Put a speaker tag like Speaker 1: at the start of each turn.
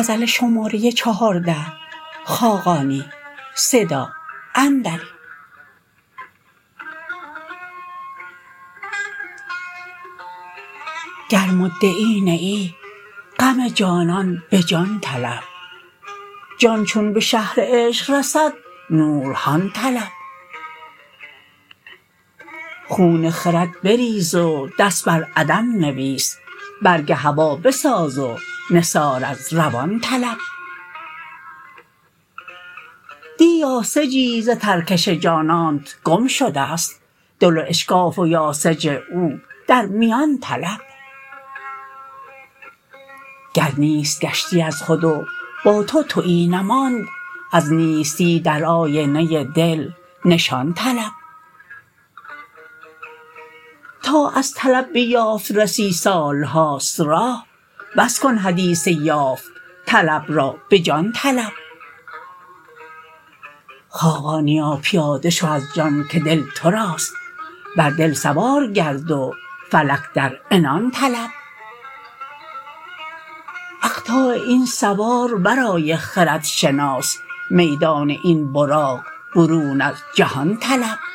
Speaker 1: گر مدعی نه ای غم جانان به جان طلب جان چون به شهر عشق رسد نورهان طلب خون خرد بریز و دست بر عدم نویس برگ هوا بساز و نثار از روان طلب دی یاسجی ز ترکش جانانت گم شدست دل و اشکاف و یاسج او در میان طلب گر نیست گشتی از خود و با تو تویی نماند از نیستی در آینه دل نشان طلب تا از طلب به یافت رسی سالهاست راه بس کن حدیث یافت طلب را به جان طلب خاقانیا پیاده شو از جان که دل تراست بر دل سوار گرد و فلک در عنان طلب اقطاع این سوار ورای خرد شناس میدان این براق برون از جهان طلب